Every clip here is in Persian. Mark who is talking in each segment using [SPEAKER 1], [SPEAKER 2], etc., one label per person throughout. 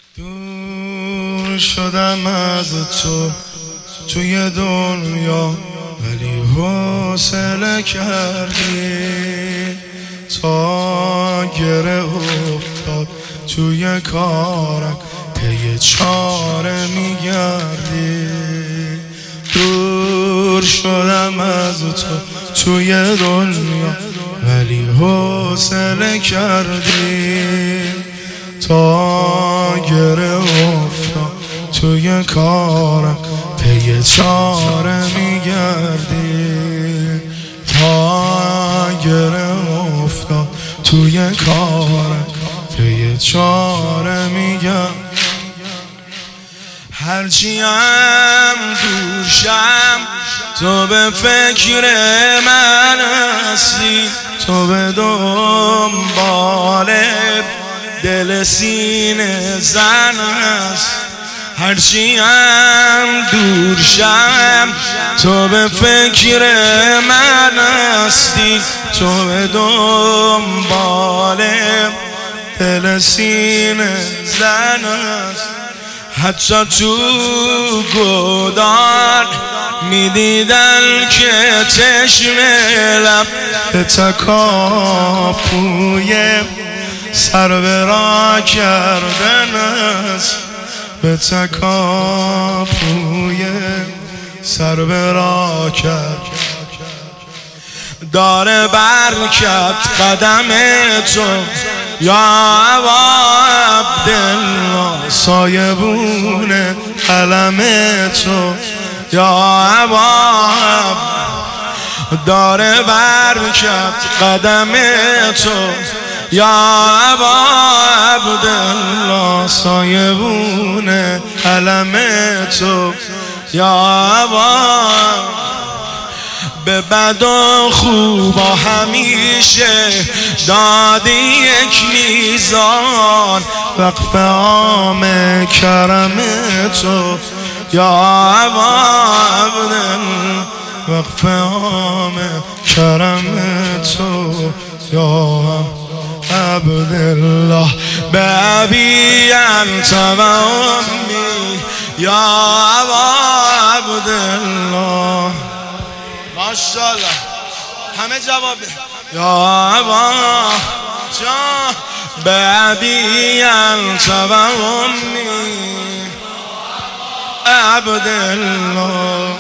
[SPEAKER 1] دور شدم از تو توی دنیا، ولی حوصله کردی تا گره افتاد توی کارم، پی چاره میگردی. دور شدم از تو توی دنیا، ولی حوصله کردی تا گره افتاد توی کارم، پی چاره میگردی. تا گره افتاد توی کارم، پی چاره میگردی. هرچی هم دور شم تو به فکر من هستی، تو به دنبال دل سینه زن هست. هرچی هم دور شم تو به فکر من هستی، تو به دنبال دل سینه زن هست. حتی تو گودار میدیدن که چشم لب به تکاپوی سر به راه کردن است، به تکاپوی سر به راه کرد. داره برکت قدم تو یا ابا عبدالله، سایبون علم تو یا ابا. داره برکت قدم تو یا ابا عبدالله، سایبون علم تو یا ابا. به بد و خوب و همیشه دادی یک میزان، وقف عام کرم تو یا ابا عبدالله، وقف عام کرم تو یا عبدالله. به ابی انت و امی یا ابا عبدالله. ماشاءالله همه جواب یا ابا جان. به ابی انت و امی عبدالله.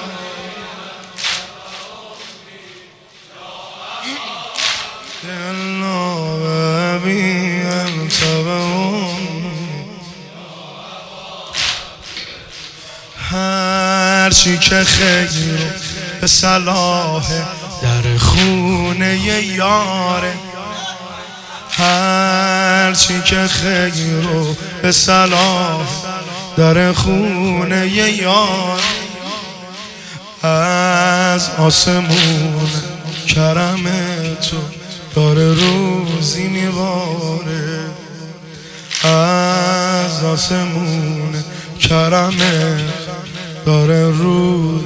[SPEAKER 1] هرچی که خیر به صلاح در خونه یاره، هرچی که خیر به صلاح در خونه یاره. از آسمون کرم تو داره روزی میباره، از آسمون کرم داره روز.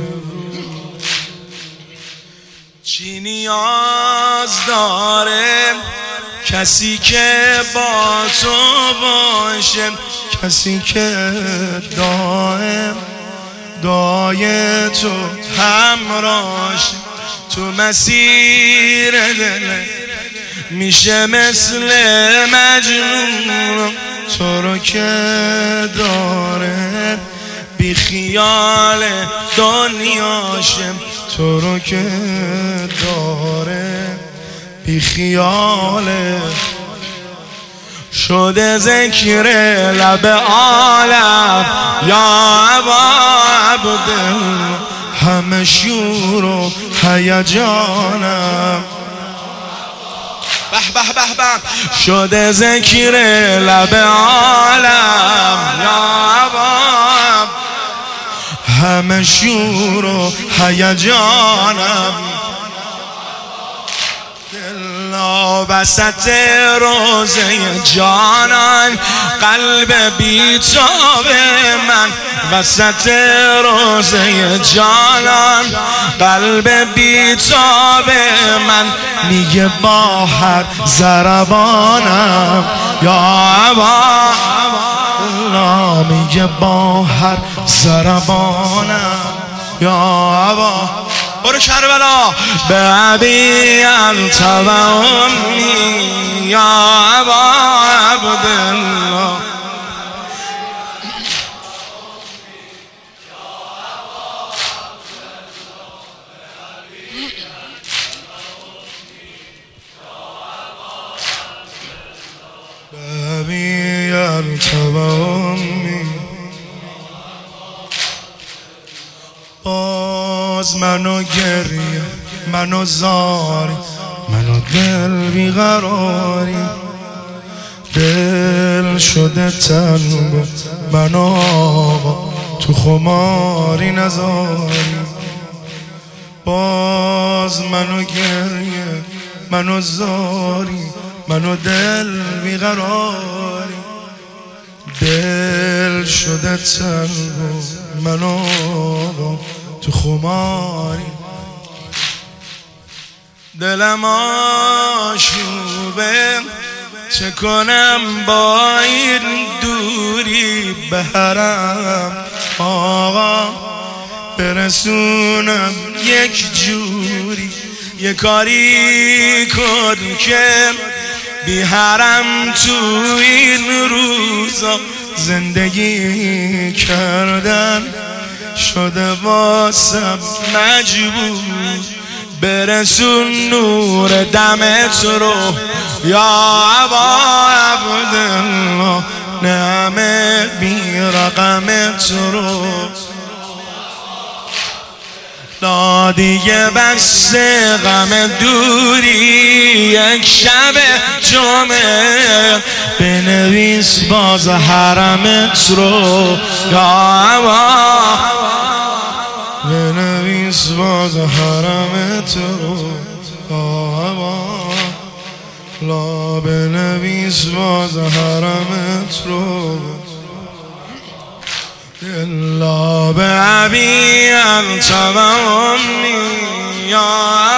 [SPEAKER 1] چی نیاز داره کسی که با تو باشه، کسی که دائم دعای تو همراهش. تو مسیر دل میشه مثل مجنون، تو رو که داره بی خیال دنیاشه، تو رو که داره بی خیاله. شده ذکر لب عالم یا ابا عبدالله، همه شور و هیجانم. به به به به. شده ذکر لب عالم یا ابا، همه شور و هیجانم. وسط روزه جانان قلب بیتاب من، وسط روزه جانان قلب بیتاب من. میگه با هر ضربانم یا ابا برای با هر ضربانم یا عبا برو کربلا به ابی انت و امی یا ابا عبدالله به ابی انت و امی باز منو گریه منو زاری منو دل بیقراری دل شده تنگ منو آقا تو خماری نزاری باز منو گریه منو زاری منو دل بیقراری دل شده تنگ منو آقا تو خماری دلم آشوبه چه کنم با این دوری به حرم آقا برسونم یک جوری یه کاری کن که بی حرم تو این روزا زندگی کردن شده واسم مجبور برسون نور دمت رو یا ابا عبدالله نعمت بی رقمت رو لا دیگه بس غم دوری یک شب جمعه بنویس باز حرمت رو یا ابا بنویس باز حرمت رو یا ابا لا بنویس باز حرمت رو الا به ابی انت و امی یا